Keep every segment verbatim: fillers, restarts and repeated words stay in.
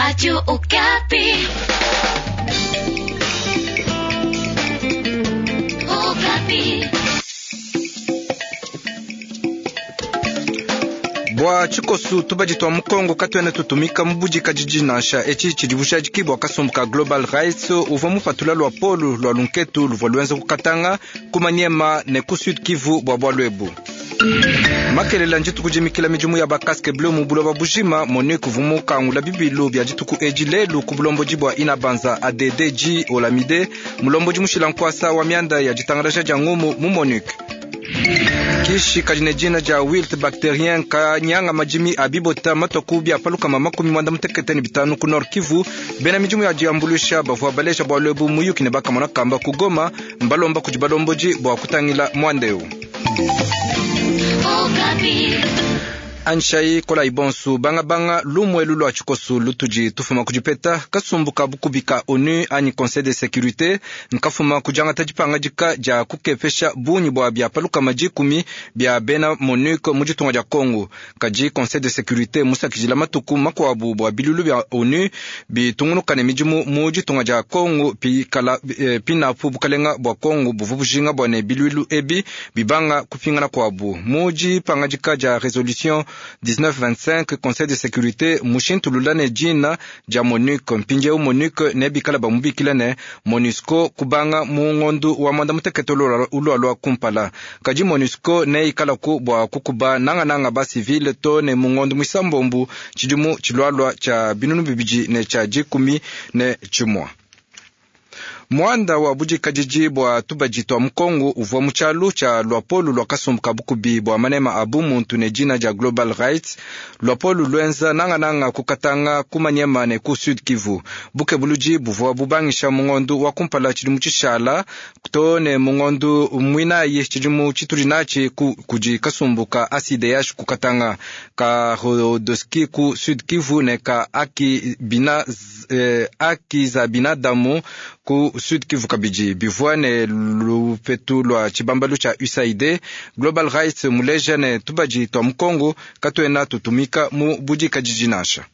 Radio Okapi. Okapi. Bwa chikosu tubajitwa mukongo katwene tutumika mubuji kajiji nasha echi chidibusha jikibwa kasumbuka Global Rights uva mupatula lwa polu lwa lunketu luva luenza kukatanga kumanyema ne kusud Kivu bwa bwa lwebu. Makelela njitu kujimikila mijumu ya bakaske bleu mubulo babujima mone kuvumu kangula bibilu bya jituku ejilelu kubulombo jibwa inabanza A D D G Olamide mulombo jimushila nkwasa wa mianda ya jitangarasha jangumu mumonik. Kishi kajinejina ja wilt bacterien ka nyanga majimi abibota matoku bya paluka mamakumi mwanda muteketeni bitanu ku Nord Kivu bena mijumu ya jiambulusha bavwa balesha bwa lwebu muyuki ne baka mona kamba kugoma mbalomba kujibalomboji bwa kutangila mwandeo. Anshai kola ibonsu banga banga lumwe lulu achikosu lutuji tufuma kujipeta kasumbuka bukubika ONU ani Conseil de sécurité nkafuma kujanga tajipanga jika ja kukefesha bunyi bwa bya paluka majikumi bya bena MONUC mujitunga ja Kongo kaji Conseil de sécurité musa kijila matuku makwabu bwa bilulu bya ONU bitungunuka ne mijimu mujitunga ja Kongo pi kala e, pinapu bukalenga bwa Kongo buvubujinga bwa ne bilulu ebi bibanga kupingana kwabu muji panga jika ja resolution dix-neuf vingt-cinq Conseil de sécurité mushintu lulane jina ja MONUC mpinje u MONUC ne bikala ba mubikila ne MONUSCO kubanga mungondu wa mwanda muteketolo ulo alwa kumpala kaji MONUSCO ne ikala ku bwa kukuba nanga nanga ba civil to ne mungondu mwisambombu chijumu chilwalwa cha binunu bibiji ne cha jikumi ne chimwa. Mwanda wa buji kajiji bwa tubajitwa mkongo uva muchalu cha lwapolu lwa kasumbuka bukubi bwa manema abu muntu ne jina ja Global Rights lwapolu luenza nanga nanga kukatanga kumanyema ne ku Sud Kivu buke buluji buva bubangisha mungondu wa kumpala chidimu chishala kutone mungondu mwina ye chidimu chiturinachi ku, kuji kasumbuka aside yash kukatanga ka hodoski ku Sud Kivu ne ka aki bina eh, aki za binadamu ku Sud Kivu kabiji bivwane lupetu lwa chibambalu cha U S A I D Global Rights muleja ne tubaji twa mkongo katwena tutumika mu buji kajijinasha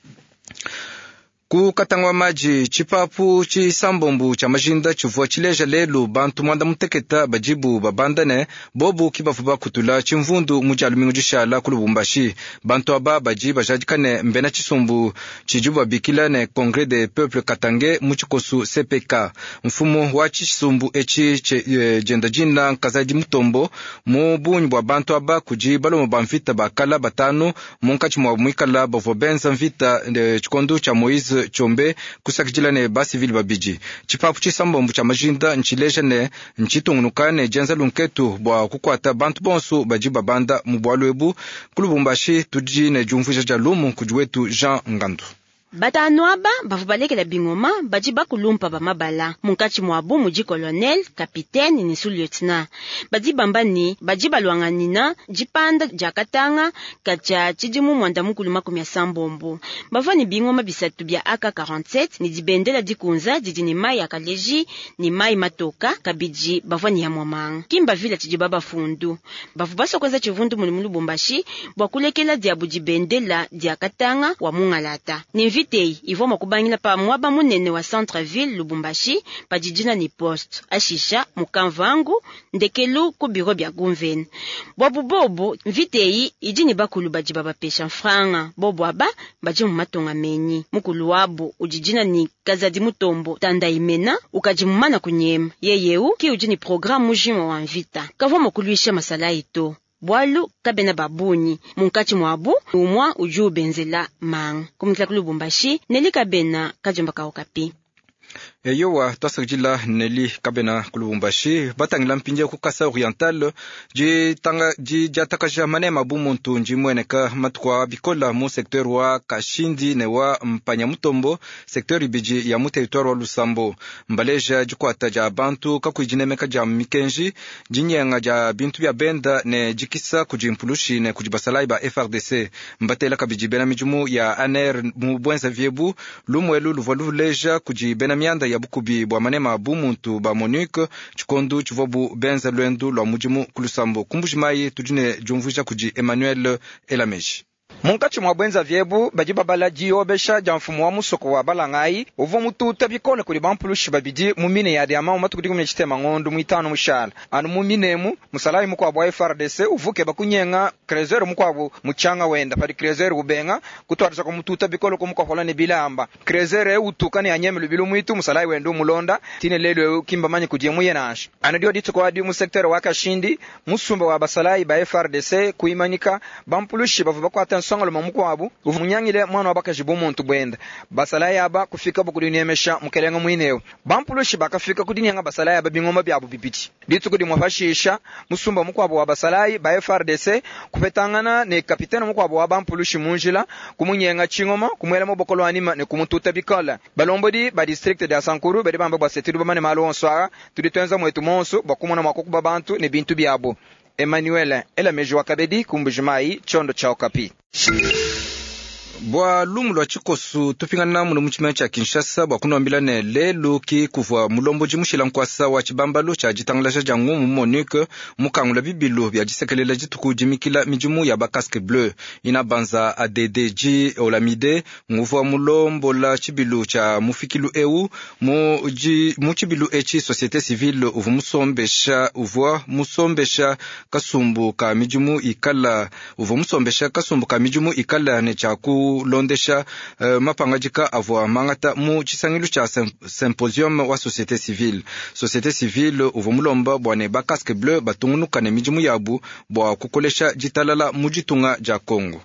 ku katangwa maji chipapu chi sambombu cha majinda chuvua chileja lelu bantu mwanda muteketa bajibu babandane bobu kibafuba kutula chimvundu mujalumingu jishala kulubumbashi bantu aba baji bajadikane mbena chisumbu chijubu bikila ne Congrès des Peuples Katange muchikosu C P K mfumu wa chisumbu echi e, jenda jina kazaji mutombo mu bunyi bwa bantu aba kujibalo mubamvita bakala batanu munkachi mwa mwikala bavobenza mvita e, chikondo cha Moise Chombe kusakijila ne basi vili babiji chipapu chisambombu cha majinda nchileja ne nchitungunuka ne jenza lunketu bwa kukwata bantu bonsu bajiba banda mubwalwebu kulubumbashi tuji ne jumfisha jalumu kujuwetu Jean Ngandu. Batanu aba bavubalekela bingoma bajiba kulumpa ba mabala munkachi mwabu muji colonel capitaine ni sous-lieutenant bajiba mbani bajiba lwanganina jipanda jakatanga kacha chijimu mwanda mukulu makumi ya sambombo bavani bingoma bisatu bya A K quarante-sept ni dibendela dikunza didini mai ya kaleji ni mai matoka kabiji bavani ya mwamang kimba vila chijiba bafundu bavubaso kweza chivundu mulimulu Lubumbashi bwakulekela diabu dibendela diakatanga wa mungalata ni vitei ivoma kubangila pa mwaba munene wa centre ville Lubumbashi pa jijina ni poste ashisha mukamvangu ndekelu ku biro bya gouvernement bobu bobu vitei ijini bakulu bajiba bapesha franga bobu aba baji mu matonga menyi mukulu wabo ujijina ni kazadi mutombo tanda imena ukajimumana kunyema yeyeu ki ujini programme mujimo wa mvita kavoma kuluisha masala ito bwalu kabena babuni munkachi mwabu umwa uju benzela mang kumikla kulubumbashi neli kabena kajomba kaokapi. Eyowa tasakjila neli kabena kulubumbashi batangila mpinje ku Kasa Oriental ji tanga ji jatakaja manema bumuntu njimweneka matukwa bikola mu secteur wa Kashindi ne wa mpanya mutombo secteur ibiji ya mu territoire wa Lusambo mbaleja jikwata ja bantu kakujinemeka ja mikenji jinyenga ja bintu bya benda ne jikisa kujimpulushi ne kujibasalai ba F R D C mbatela kabiji bena mijumu ya aner mu bwenza viebu lumwelu luvalu leja kujibena mianda ya bukubi bwa manema bumuntu ba MONUC chikondo chivobu benza lwendu lwa mujimu kulusambo kumbujimayi tujine jumvusha kuji Emmanuel Elameji. Munkati mwa bwenza vyebu baji babala jiobesha ja mfumo wa musoko wa balangai uvo mututa bikole kuli bampulushi babidi mumine ya diama umatu kudi kumye chitema ngondo mwitano mushala anu mumine mu musalayi muko abo F R D C uvuke bakunyenga krezero muko abo muchanga wenda pali krezero ubenga kutwarisa ko mututa bikole ko muko holane bilamba krezero utukane anyeme lubilu mwitu musalayi wendo mulonda tine lelo kimba manye kudie muyenash anadio ditu kwa adi mu secteur wa Kashindi musumba wa basalayi ba F R D C kuimanyika bampulushi bavu bakwata songolo mamuko abu uvunyangile mwana wabakajibu muntu bwenda basalayi aba kufika bukudinyemesha mukelenga mwineo bampulushi bakafika kudinyanga basalayi aba bingoma byabo bibiti ditu kudi mwafashisha musumba muko abo wa basalayi ba F R D C kupetangana ne kapitene muko abo wa bampulushi munjila kumunyenga chingoma kumwela mobokolo anima ne kumututa bikola balombodi ba district de Sankuru bedi bamba basetiru bamane malo onswara tudi twenza mwetu monso bakumona makuku babantu ne bintu byabo. Emmanuel Elameji wakabedi kumbujimai chondo cha Okapi. Bwa lumu lwa chikosu tupingana muno muchimene cha Kinshasa bwa kunombilane lelo ki kuvwa mulombo jimushila nkwasa wa chibambalo cha jitanglasha jangu mu Monique mukangula bibilu bya jisekelela jituku jimikila mijumu ya bakaske bleu ina banza A D D G Olamide nguvwa mulombo la chibilu cha mufikilu eu mu ji mu chibilu echi societe civile uvu musombesha uvwa musombesha kasumbu ka mijumu ikala uvu musombesha kasumbu ka mijumu ikala ne cha ku londesha uh, mapangajika avwa mangata mu chisangilu cha symposium wa societe civile societe civile uvumulomba bwane bakaske bleu batungunuka ne mijimu yabu bwa kukolesha jitalala mujitunga ja Kongo.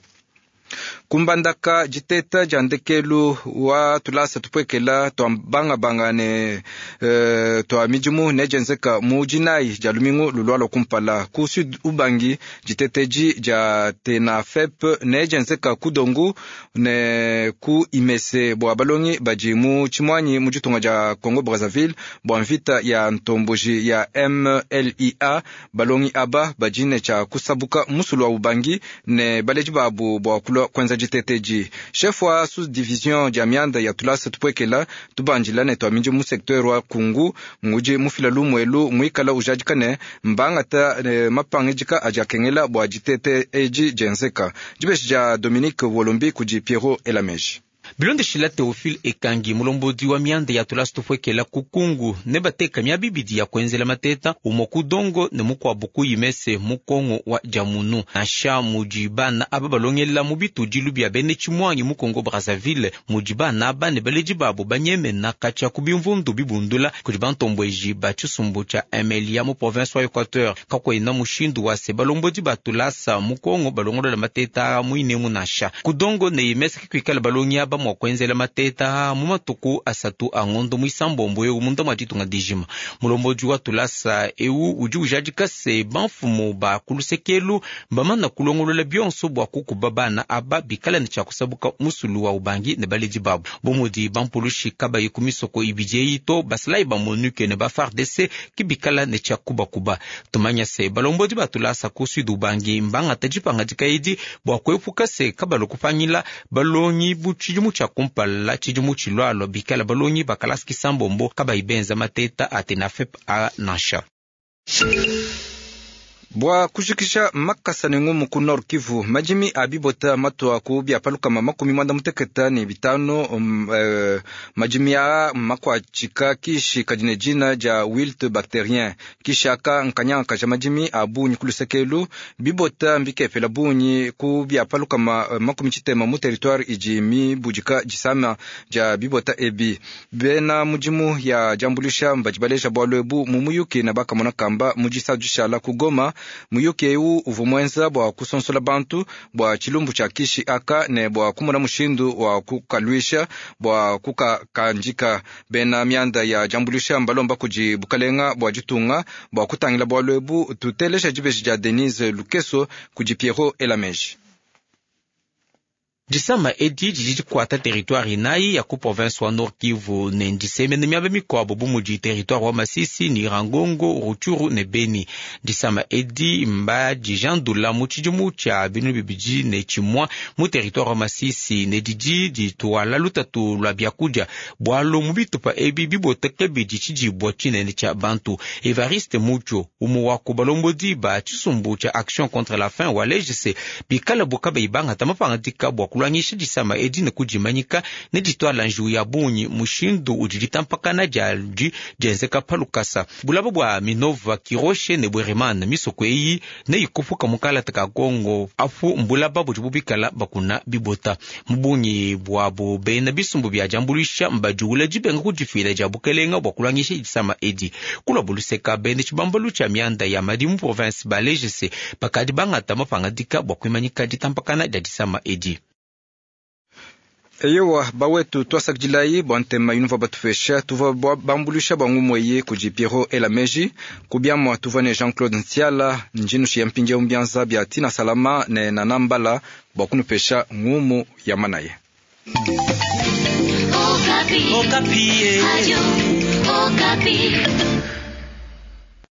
Kumbandaka jiteta jandekelu wa tulasa tupwekela to banga banga ne e, to mijumu nejenzeka mujinai jalumingo lulwalo kumpala ku sud ubangi jiteteji ja tena fep nejenzeka kudongu ne ku imese bo balongi bajimu chimwanyi mujitunga ja Congo Brazzaville bo vita ya ntomboji ya M L I A balongi aba bajine cha kusabuka musulu wa ubangi ne baleji babu bo kulwa kwenza jiteteji chef wa sous division jamianda ya tulasa tupwekela tubanjila ne to minje mu secteur wa kungu nguje mufila lumwelu mwikala ujajikane mbangata e, mapangejika ajakengela bwa jitete eji jenzeka jibesha Dominique Wolombi kuji Pierrot Elameji. Bilonde shila Teofile Ekangi mulombodi wa mianda ya tulastofwekela kukungu ne bateka mya bibidi ya kwenzela mateta umokudongo ne mukwa buku yimese mukongo wa jamunu asha mujibana aba balongela mubitu jilubi ya bene chimwangi mukongo Brazzaville mujibana aba ne baleji babo banyeme na kacha kubimvundu bibundula kujibantombweji bachusumbu cha Emelia mu province wa Equateur kakwa ina mushindu wa se balombodi batulasa mukongo balongola mateta muine munasha kudongo ne yimese kikwikala balongi aba mwakwenzela mateta mumatuku asatu angondo mwisambombo eu munda matitunga dijima mulomboji wa tulasa eu uji ujajikase banfumo ba kulusekelu mbamana kulongolola byonso bwa kuku babana aba bikala ni chakusabuka musulu wa ubangi ne baleji babu bomodi bampulushi kaba yikumisoko ibijei to baslai ba Monique ne ba F R D C kibikala ne chakuba kuba tumanya se balomboji ba tulasa ku sud ubangi mbanga tajipanga jikaidi bwa kwepuka se kaba lokupanyila balonyi buchi chijumu cha kumpala chijumu chilwalo bikala balonyi bakalaski sambombo kaba ibenza mateta atena fep a nasha. Bwa kushikisha makasane ngumu ku Nord Kivu majimi abibota matwa ku bya paluka makumi mwanda muteketa ni bitano um, uh, majimi ya makwa chika kishi kajine jina ja wilt bacterien kishaka nkanya kaja majimi abunyi kulusekelu bibota mbike pela bunyi ku bya paluka ma, uh, makumi chitema mu territoire ijimi bujika jisama ja bibota ebi bena mujimu ya jambulisha mbajibaleja bwalwebu mumuyuki na baka mona kamba mujisa jushala kugoma muyuki eu uvumwenza bwa kusonsola bantu bwa chilumbu cha kishi aka ne bwa kumuna mushindu wa kukalwisha bwa kukakanjika bena mianda ya jambulisha mbalomba kuji bukalenga bwa jitunga bwa kutangila bwa lwebu tutelesha jibeshi ja Denise Lukeso kuji Pierrot Elameji. Disama edi jiji kwata territoire inai ya ku province wa Nord Kivu ne ndiseme ne miabe mikoabo bumuji territoire wa Masisi ni Rangongo, Ruchuru ne Beni. Disama edi mba jijandula muchijumu cha binu bibiji ne chimwa mu territoire wa Masisi ne diji di tuwala lutatu la biakuja bwalo mubitu pa ebi biboteke biji chiji bwachine ne cha Bantu. Evariste Mucho umu wa kubalombodi ba chisumbu cha action contre la faim wa lejese bikala bukabe ibanga tamapanga dika bwa kulanyisha disama edi ne kujimanyika ne ditwa lanju ya bunyi mushindu ujilitampakana jalji jenzeka palukasa bulabo bwa Minova Kiroshe ne Bwereman misoko eyi ne ikufuka mukala taka Kongo afu mbulaba bujububikala bakuna bibota mbunyi bwa bo bena bisumbu bya jambulisha mbajugula jibenga kujifira jabukelenga bwa kulanyisha disama edi kula buluseka bene chibambalu cha mianda ya madimu province balejese pakadi banga tamapanga dika bwa kwimanyika ditampakana ja disama edi. Eyewa bawetu twasak jilai bwantema yunuva batufesha tuva bambulisha bangumweye kujipiero ela meji kubiamwa tuvane Jean-Claude Ntiala njinu shi yampinja umbianza bya tina salama ne nanambala bwakunupesha ngumu ya manaye. Okapi. Okapi. Ayo. Okapi.